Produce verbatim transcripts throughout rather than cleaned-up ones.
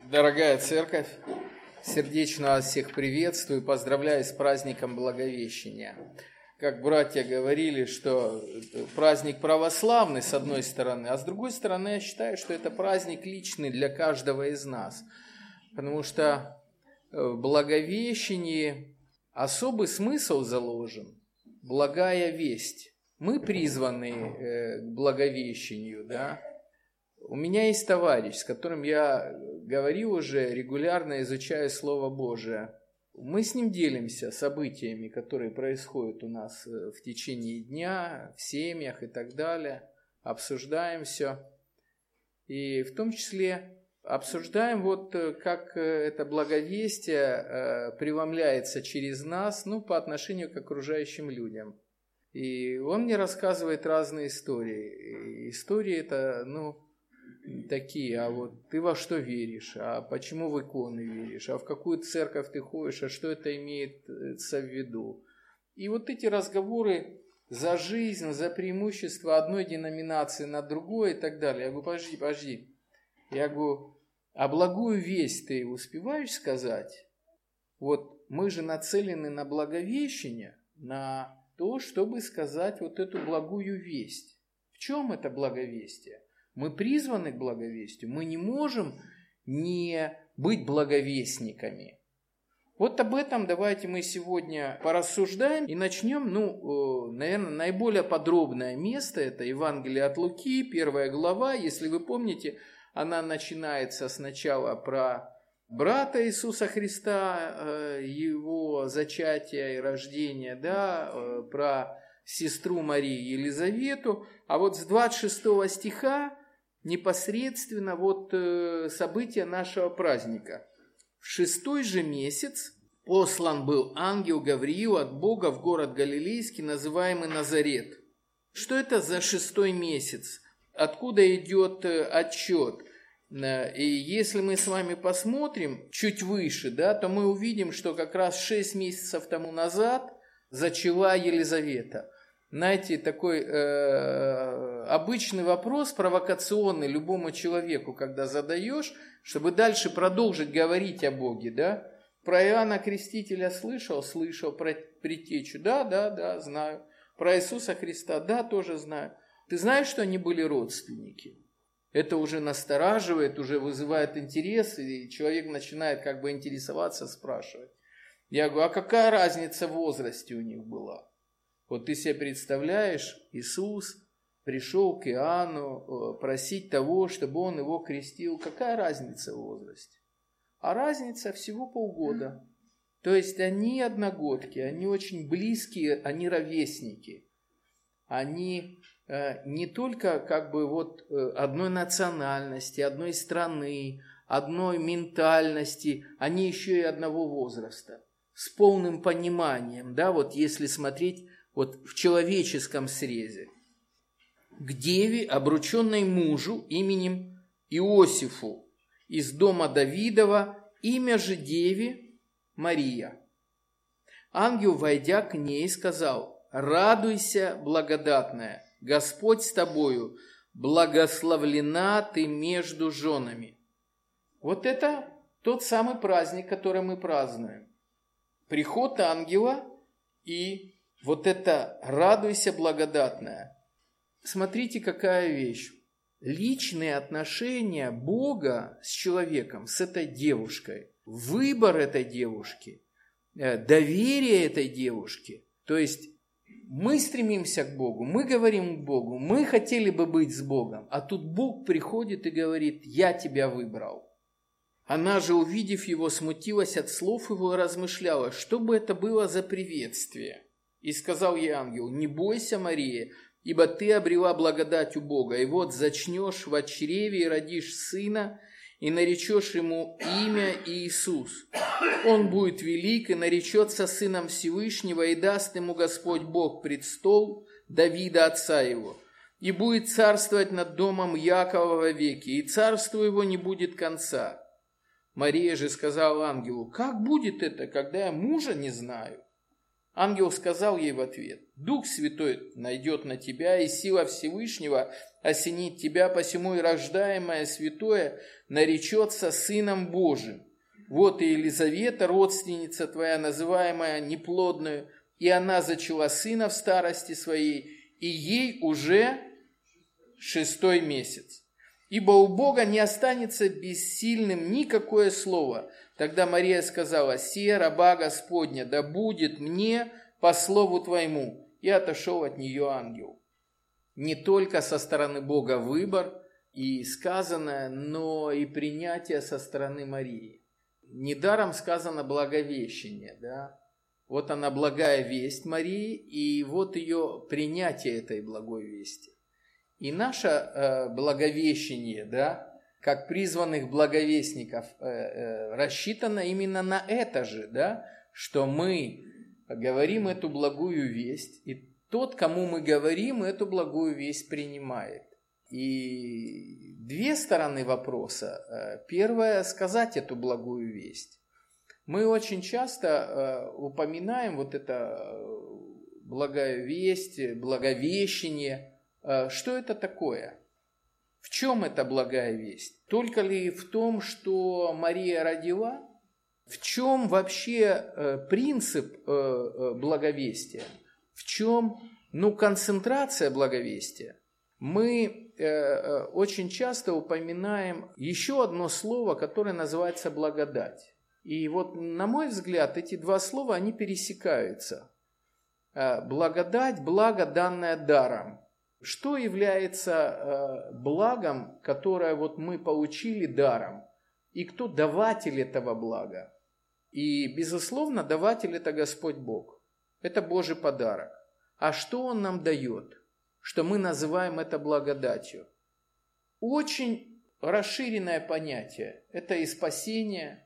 Дорогая церковь, сердечно вас всех приветствую, поздравляю с праздником Благовещения. Как братья говорили, что праздник православный с одной стороны, а с другой стороны я считаю, что это праздник личный для каждого из нас. Потому что в Благовещении особый смысл заложен, благая весть. Мы призваны к Благовещению, да. У меня есть товарищ, с которым я говорил уже, регулярно изучаю Слово Божие. Мы с ним делимся событиями, которые происходят у нас в течение дня, в семьях и так далее. Обсуждаем все. И в том числе обсуждаем, вот как это благовестие преломляется через нас, ну, по отношению к окружающим людям. И он мне рассказывает разные истории. И истории это, ну... такие, а вот ты во что веришь, а почему в иконы веришь, а в какую церковь ты ходишь, а что это имеется в виду. И вот эти разговоры за жизнь, за преимущество одной деноминации над другой и так далее. Я говорю, подожди, подожди. Я говорю, а благую весть ты успеваешь сказать? Вот мы же нацелены на Благовещение, на то, чтобы сказать вот эту благую весть. В чем это благовестие? Мы призваны к благовестию, мы не можем не быть благовестниками. Вот об этом давайте мы сегодня порассуждаем и начнем, ну, наверное, наиболее подробное место, это Евангелие от Луки, первая глава, если вы помните, она начинается сначала про брата Иисуса Христа, его зачатие и рождение, да, про сестру Марии Елизавету, а вот с двадцать шестого стиха непосредственно вот события нашего праздника. В шестой же месяц послан был ангел Гавриил от Бога в город Галилейский, называемый Назарет. Что это за шестой месяц? Откуда идет отчет? И если мы с вами посмотрим чуть выше, да, то мы увидим, что как раз шесть месяцев тому назад зачала Елизавета. Знаете, такой э, обычный вопрос, провокационный любому человеку, когда задаешь, чтобы дальше продолжить говорить о Боге, да? Про Иоанна Крестителя слышал? Слышал. Про предтечу? Да, да, да, знаю. Про Иисуса Христа? Да, тоже знаю. Ты знаешь, что они были родственники? Это уже настораживает, уже вызывает интерес, и человек начинает как бы интересоваться, спрашивать. Я говорю, а какая разница в возрасте у них была? Вот ты себе представляешь, Иисус пришел к Иоанну просить того, чтобы он его крестил. Какая разница в возрасте? А разница всего полгода. То есть они одногодки, они очень близкие, они ровесники. Они э, не только как бы вот э, одной национальности, одной страны, одной ментальности, они еще и одного возраста. С полным пониманием, да, вот если смотреть вот в человеческом срезе. К деве, обрученной мужу именем Иосифу из дома Давидова, имя же деве Мария. Ангел, войдя к ней, сказал: «Радуйся, благодатная, Господь с тобою, благословлена ты между женами». Вот это тот самый праздник, который мы празднуем. Приход ангела и вот это «радуйся, благодатная». Смотрите, какая вещь. Личные отношения Бога с человеком, с этой девушкой, выбор этой девушки, доверие этой девушки. То есть мы стремимся к Богу, мы говорим к Богу, мы хотели бы быть с Богом, а тут Бог приходит и говорит: «Я тебя выбрал». Она же, увидев его, смутилась от слов его и размышляла, что бы это было за приветствие. И сказал ей ангел: «Не бойся, Мария, ибо ты обрела благодать у Бога, и вот зачнешь в чреве и родишь сына, и наречешь ему имя Иисус. Он будет велик и наречется сыном Всевышнего, и даст ему Господь Бог престол Давида отца его, и будет царствовать над домом Якова вовеки, и царству его не будет конца». Мария же сказала ангелу: «Как будет это, когда я мужа не знаю?» Ангел сказал ей в ответ: «Дух Святой найдет на тебя, и сила Всевышнего осенит тебя, посему и рождаемое святое наречется Сыном Божиим. Вот и Елизавета, родственница твоя, называемая неплодную, и она зачала сына в старости своей, и ей уже шестой месяц. Ибо у Бога не останется бессильным никакое слово. Тогда Мария сказала: «Се, раба Господня, да будет мне по слову твоему». И отошел от нее ангел. Не только со стороны Бога выбор и сказанное, но и принятие со стороны Марии. Недаром сказано благовещение, да? Вот она, благая весть Марии, и вот ее принятие этой благой вести. И наше э, благовещение, да, как призванных благовестников, э, э, рассчитано именно на это же, да, что мы говорим эту благую весть, и тот, кому мы говорим, эту благую весть принимает. И две стороны вопроса. Первое – сказать эту благую весть. Мы очень часто упоминаем вот это благая весть, благовещение. Что это такое? В чем эта благая весть? Только ли в том, что Мария родила? В чем вообще принцип благовестия? В чем, ну, концентрация благовестия? Мы э, очень часто упоминаем еще одно слово, которое называется благодать. И вот, на мой взгляд, эти два слова, они пересекаются. Э, благодать, благо, данное даром. Что является э, благом, которое вот мы получили даром? И кто даватель этого блага? И, безусловно, даватель – это Господь Бог. Это Божий подарок. А что Он нам дает? Что мы называем это благодатью. Очень расширенное понятие. Это и спасение,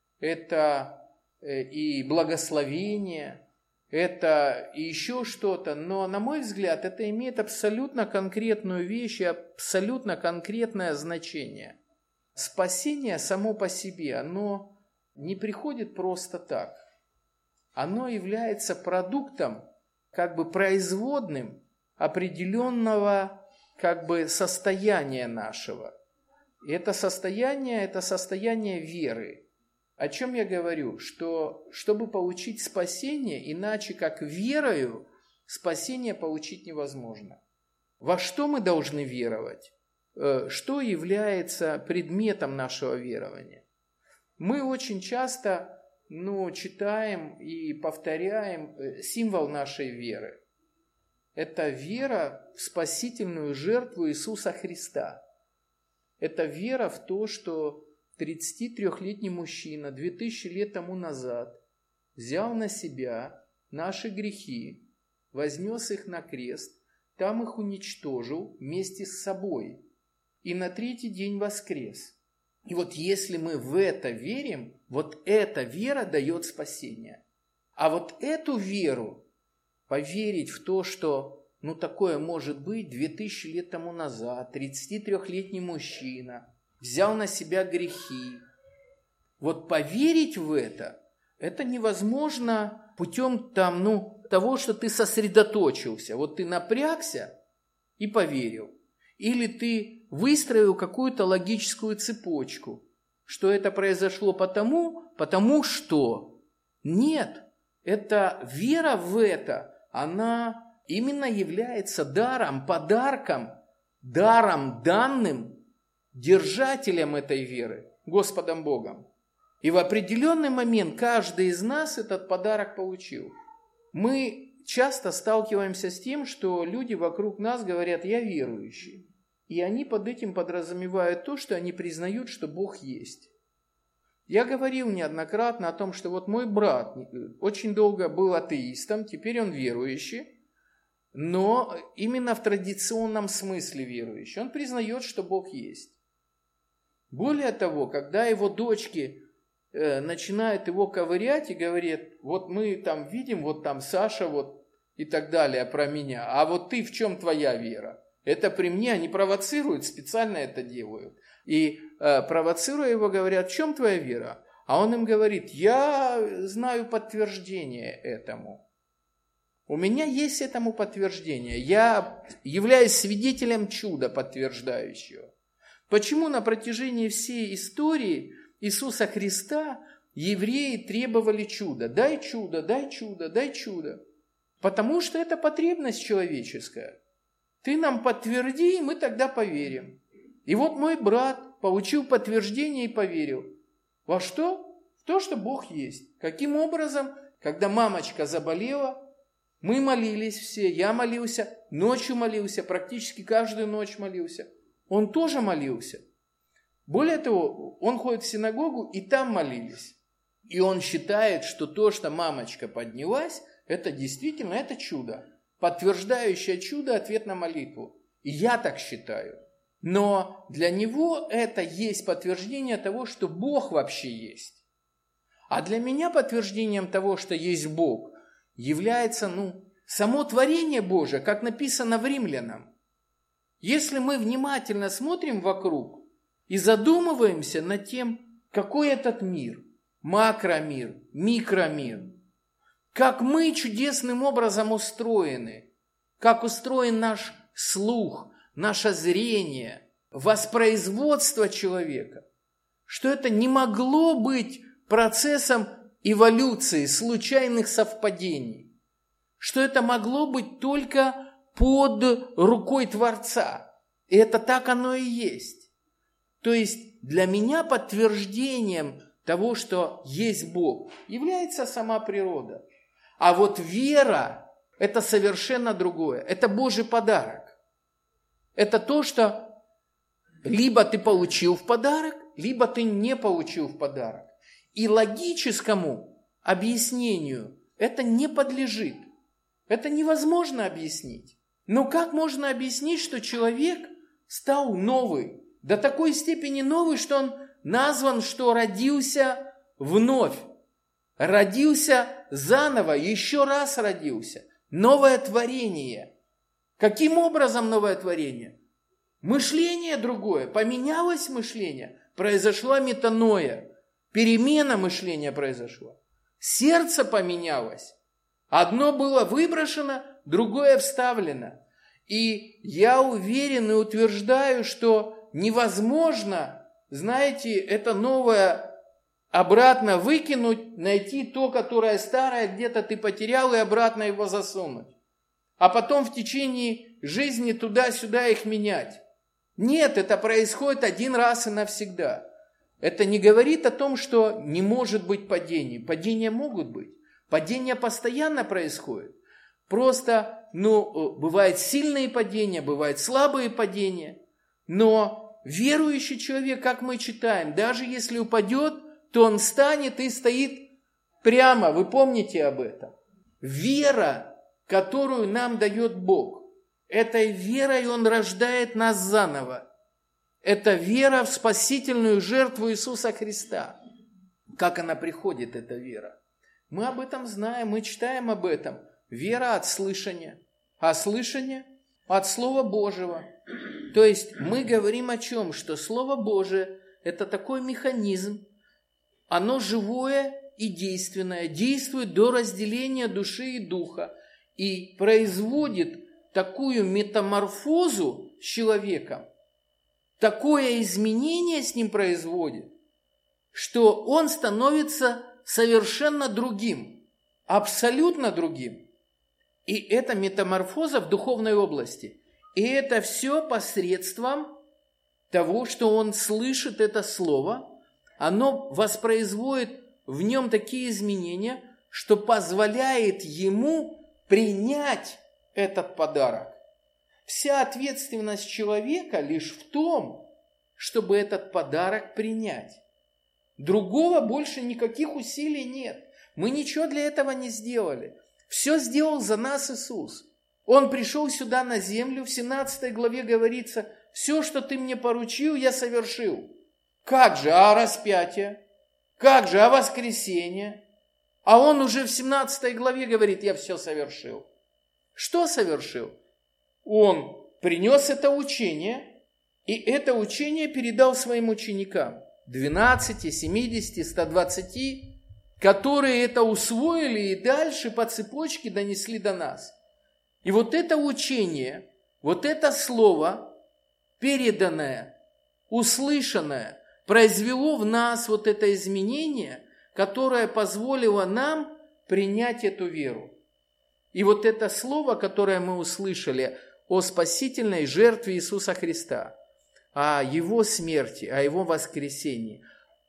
это и благословение, это и еще что-то. Но, на мой взгляд, это имеет абсолютно конкретную вещь и абсолютно конкретное значение. Спасение само по себе, оно не приходит просто так. Оно является продуктом, как бы производным определенного как бы состояния нашего. И это состояние, это состояние веры. О чем я говорю? Что чтобы получить спасение, иначе как верою, спасение получить невозможно. Во что мы должны веровать? Что является предметом нашего верования? Мы очень часто, ну, читаем и повторяем символ нашей веры. Это вера в спасительную жертву Иисуса Христа. Это вера в то, что тридцатитрёхлетний мужчина две тысячи лет тому назад взял на себя наши грехи, вознес их на крест, там их уничтожил вместе с собой и на третий день воскрес. И вот если мы в это верим, вот эта вера дает спасение. А вот эту веру, поверить в то, что ну такое может быть, две тысячи лет тому назад тридцатитрёхлетний мужчина взял на себя грехи. Вот поверить в это, это невозможно путем там, ну, того, что ты сосредоточился. Вот ты напрягся и поверил. Или ты выстроил какую-то логическую цепочку, что это произошло потому, потому что. Нет, это вера в это, она именно является даром, подарком, даром данным держателем этой веры, Господом Богом. И в определенный момент каждый из нас этот подарок получил. Мы часто сталкиваемся с тем, что люди вокруг нас говорят: «Я верующий». И они под этим подразумевают то, что они признают, что Бог есть. Я говорил неоднократно о том, что вот мой брат очень долго был атеистом, теперь он верующий, но именно в традиционном смысле верующий. Он признает, что Бог есть. Более того, когда его дочки э, начинают его ковырять и говорят: вот мы там видим, вот там Саша, вот и так далее про меня, а вот ты, в чем твоя вера? Это при мне, они провоцируют, специально это делают. И э, провоцируя его, говорят: в чем твоя вера? А он им говорит: я знаю подтверждение этому. У меня есть этому подтверждение. Я являюсь свидетелем чуда подтверждающего. Почему на протяжении всей истории Иисуса Христа евреи требовали чуда? Дай чудо, дай чудо, дай чудо. Потому что это потребность человеческая. Ты нам подтверди, и мы тогда поверим. И вот мой брат получил подтверждение и поверил. Во что? В то, что Бог есть. Каким образом? Когда мамочка заболела, мы молились все, я молился, ночью молился, практически каждую ночь молился. Он тоже молился. Более того, он ходит в синагогу, и там молились. И он считает, что то, что мамочка поднялась, это действительно, это чудо. Подтверждающее чудо, ответ на молитву. И я так считаю. Но для него это есть подтверждение того, что Бог вообще есть. А для меня подтверждением того, что есть Бог, является, ну, само творение Божие, как написано в Римлянам. Если мы внимательно смотрим вокруг и задумываемся над тем, какой этот мир, макромир, микромир, как мы чудесным образом устроены, как устроен наш слух, наше зрение, воспроизводство человека, что это не могло быть процессом эволюции, случайных совпадений, что это могло быть только под рукой Творца. И это так оно и есть. То есть для меня подтверждением того, что есть Бог, является сама природа. А вот вера – это совершенно другое. Это Божий подарок. Это то, что либо ты получил в подарок, либо ты не получил в подарок. И логическому объяснению это не подлежит. Это невозможно объяснить. Но как можно объяснить, что человек стал новый? До такой степени новый, что он назван, что родился вновь. Родился заново, еще раз родился. Новое творение. Каким образом новое творение? Мышление другое. Поменялось мышление. Произошла метаноя. Перемена мышления произошла. Сердце поменялось. Одно было выброшено, другое вставлено. И я уверен и утверждаю, что невозможно, знаете, это новое обратно выкинуть, найти то, которое старое, где-то ты потерял, и обратно его засунуть. А потом в течение жизни туда-сюда их менять. Нет, это происходит один раз и навсегда. Это не говорит о том, что не может быть падений. Падения могут быть. Падения постоянно происходят. Просто, ну, бывают сильные падения, бывают слабые падения. Но верующий человек, как мы читаем, даже если упадет, то он встанет и стоит прямо. Вы помните об этом? Вера, которую нам дает Бог, этой верой Он рождает нас заново. Это вера в спасительную жертву Иисуса Христа. Как она приходит, эта вера? Мы об этом знаем, мы читаем об этом. Вера от слышания, а слышание от Слова Божьего. То есть мы говорим о чем? Что Слово Божие – это такой механизм, оно живое и действенное, действует до разделения души и духа и производит такую метаморфозу с человеком, такое изменение с ним производит, что он становится совершенно другим, абсолютно другим. И это метаморфоза в духовной области. И это все посредством того, что он слышит это слово, оно воспроизводит в нем такие изменения, что позволяет ему принять этот подарок. Вся ответственность человека лишь в том, чтобы этот подарок принять. Другого больше никаких усилий нет. Мы ничего для этого не сделали. Все сделал за нас Иисус. Он пришел сюда на землю, в семнадцатой главе говорится, все, что ты мне поручил, я совершил. Как же, а распятие? Как же, а воскресение? А он уже в семнадцатой главе говорит, я все совершил. Что совершил? Он принес это учение, и это учение передал своим ученикам. двенадцати, семидесяти, ста двадцати, которые это усвоили и дальше по цепочке донесли до нас. И вот это учение, вот это слово, переданное услышанное произвело в нас вот это изменение, которое позволило нам принять эту веру. И вот это слово, которое мы услышали о спасительной жертве Иисуса Христа, о Его смерти, о Его воскресении,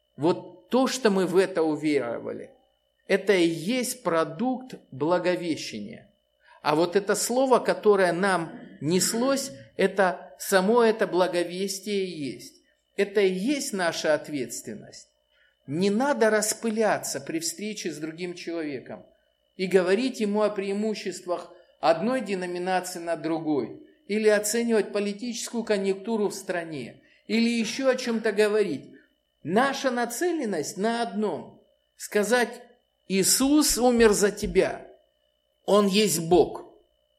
вот то, что мы в это уверовали, это и есть продукт благовещения. А вот это слово, которое нам неслось, это само это благовестие и есть. Это и есть наша ответственность. Не надо распыляться при встрече с другим человеком и говорить ему о преимуществах одной деноминации над другой, или оценивать политическую конъюнктуру в стране, или еще о чем-то говорить. Наша нацеленность на одном – сказать: Иисус умер за тебя, Он есть Бог,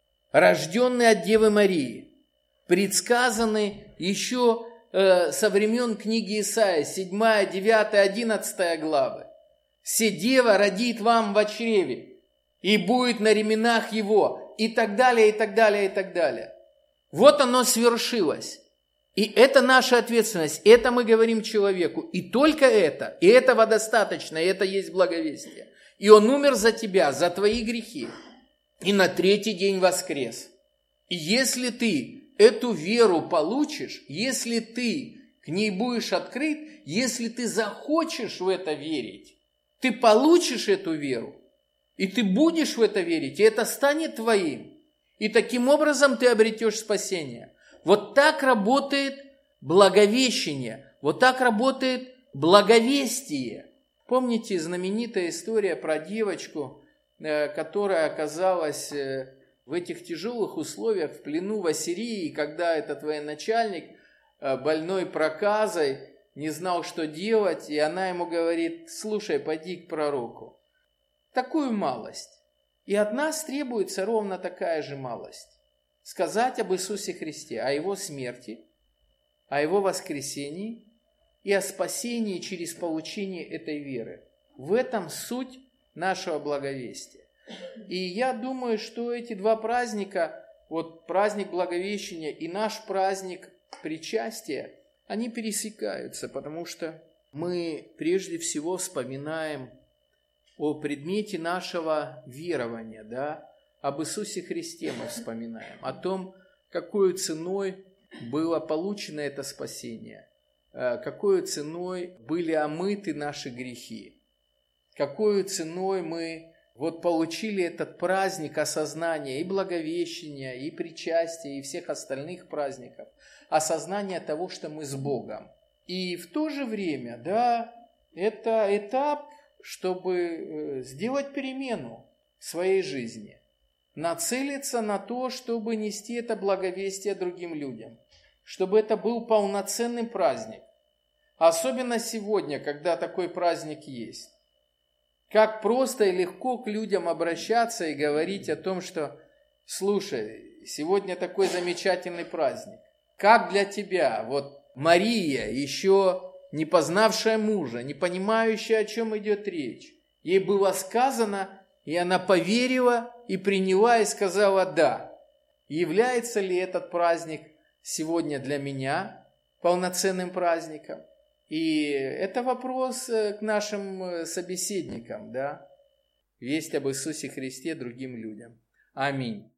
рожденный от Девы Марии, предсказанный еще э, со времен книги Исаии, седьмая, девятая, одиннадцатая главы. «Се дева родит вам во чреве, и будет на ременах его», и так далее, и так далее, и так далее. Вот оно свершилось. И это наша ответственность, это мы говорим человеку. И только это, и этого достаточно, и это есть благовестие. И Он умер за тебя, за твои грехи, и на третий день воскрес. И если ты эту веру получишь, если ты к ней будешь открыт, если ты захочешь в это верить, ты получишь эту веру, и ты будешь в это верить, и это станет твоим. И таким образом ты обретешь спасение. Вот так работает благовещение, вот так работает благовестие. Помните знаменитая история про девочку, которая оказалась в этих тяжелых условиях в плену в Ассирии, когда этот военачальник, больной проказой, не знал, что делать, и она ему говорит: слушай, пойди к пророку. Такую малость. И от нас требуется ровно такая же малость. Сказать об Иисусе Христе, о Его смерти, о Его воскресении и о спасении через получение этой веры. В этом суть нашего благовестия. И я думаю, что эти два праздника, вот праздник Благовещения и наш праздник причастия, они пересекаются, потому что мы прежде всего вспоминаем о предмете нашего верования, да, об Иисусе Христе мы вспоминаем, о том, какой ценой было получено это спасение, какой ценой были омыты наши грехи, какой ценой мы вот получили этот праздник осознания и благовещения, и причастия, и всех остальных праздников, осознания того, что мы с Богом. И в то же время, да, это этап, чтобы сделать перемену в своей жизни, нацелиться на то, чтобы нести это благовестие другим людям, чтобы это был полноценный праздник. Особенно сегодня, когда такой праздник есть. Как просто и легко к людям обращаться и говорить о том, что: слушай, сегодня такой замечательный праздник. Как для тебя, вот Мария, еще не познавшая мужа, не понимающая, о чем идет речь, ей было сказано, и она поверила, и приняла, и сказала «да». Является ли этот праздник сегодня для меня полноценным праздником? И это вопрос к нашим собеседникам, да? Весть об Иисусе Христе другим людям. Аминь.